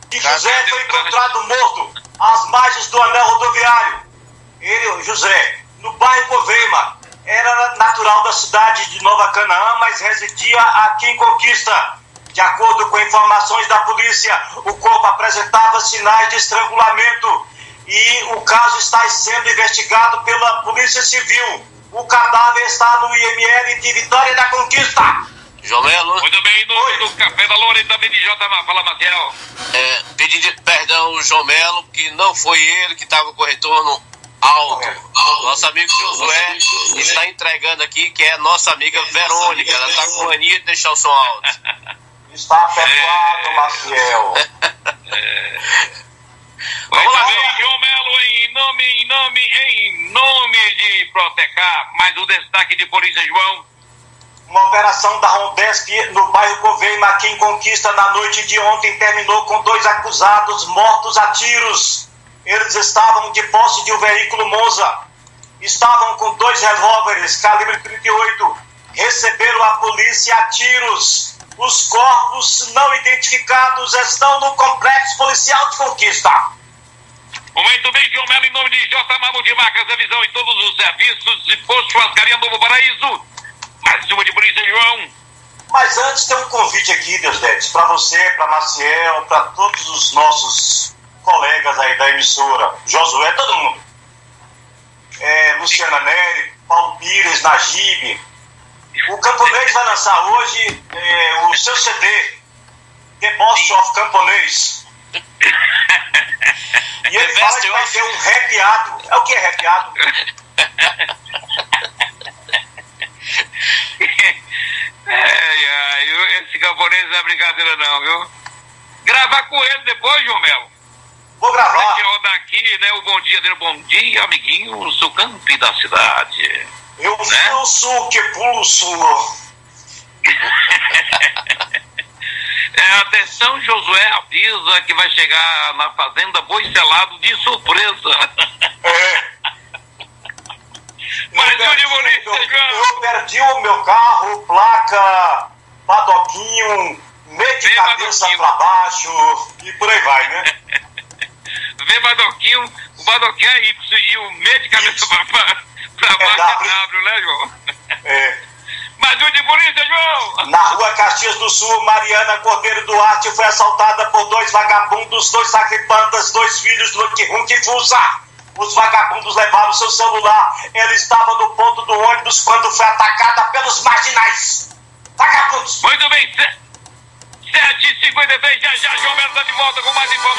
E José foi encontrado morto às margens do anel rodoviário. Ele, José, no bairro Coveima, era natural da cidade de Nova Canaã, mas residia aqui em Conquista. De acordo com informações da polícia, o corpo apresentava sinais de estrangulamento e o caso está sendo investigado pela Polícia Civil. O cadáver está no IML de Vitória da Conquista. João Melo. Muito bem, em nome do Café da Loura e também de J. Fala, Matheus. Pedindo perdão ao João Melo, que não foi ele que estava com o retorno alto. Nosso amigo Josué está entregando aqui, que é nossa amiga Verônica. Ela está com mania de deixar o som alto. Está perdoado, Maciel. Vamos lá, João Melo, em nome de Protecar, mais um destaque de polícia, João. Uma operação da Rondesp no bairro Coveima, aqui em Conquista, na noite de ontem, terminou com 2 acusados mortos a tiros. Eles estavam de posse de um veículo Monza. Estavam com 2 revólveres calibre 38. Receberam a polícia a tiros. Os corpos não identificados estão no complexo policial de Conquista. Muito bem, João Melo, em nome de J. Multimarcas, a visão em todos os serviços de posto Churrascaria Novo Paraíso. Mais uma de polícia, João. Mas antes tem um convite aqui, Deusdetes, para você, para Maciel, para todos os nossos colegas aí da emissora, Josué, todo mundo. Luciana Neri, Paulo Pires, Najib. O Camponês vai lançar hoje o seu CD, The Boss of Camponês. E ele fala que vai ter um rapeado. É o que é rapeado? Esse camponês não é brincadeira não, viu? Gravar com ele depois, João Melo. Vou gravar. Pra gente rodar aqui, né, o bom dia dele. Bom dia, amiguinho, sou campi da cidade. Eu sou que pulso. Atenção, Josué avisa que vai chegar na fazenda Boi Selado de surpresa. Eu perdi o meu carro, placa, padoquinho, meio de cabeça pra baixo e por aí vai, né? Vê Badoquinho, o Badoquinho é Y e o meio de cabeça pra baixo é W, né, João? Mais um de polícia, João! Na rua Caxias do Sul, Mariana Cordeiro Duarte foi assaltada por 2 vagabundos, 2 sacripantas, 2 filhos do que Fusa. Os vagabundos levaram seu celular. Ela estava no ponto do ônibus quando foi atacada pelos marginais. Vagabundos! Muito bem, 7h53, já João Melo está de volta com mais informações.